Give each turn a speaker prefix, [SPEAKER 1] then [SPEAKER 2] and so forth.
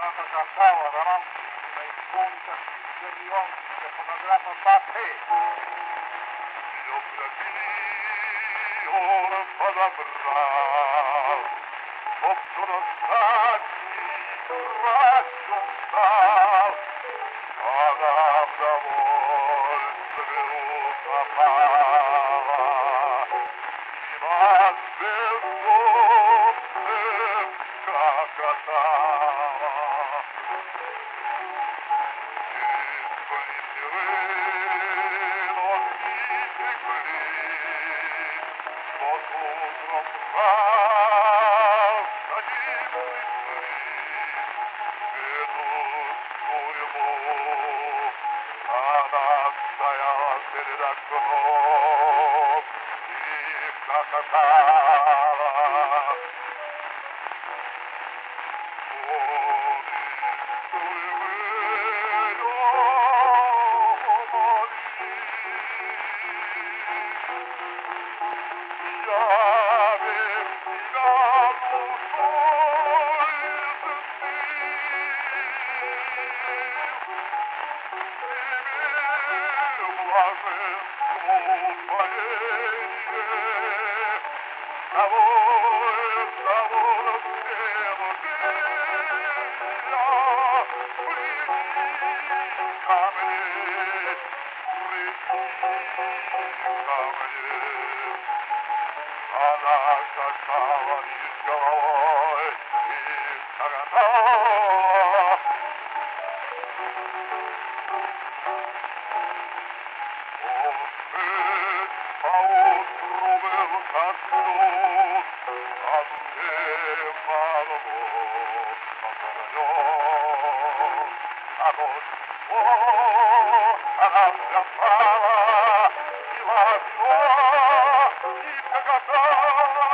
[SPEAKER 1] cantava davanti ai ponti degli occhi che fotografa Mbappé.
[SPEAKER 2] Io Brasil, Padabral, possono stati raccontar, alla volta venuta pava, chi vas del sopra cacatava. Она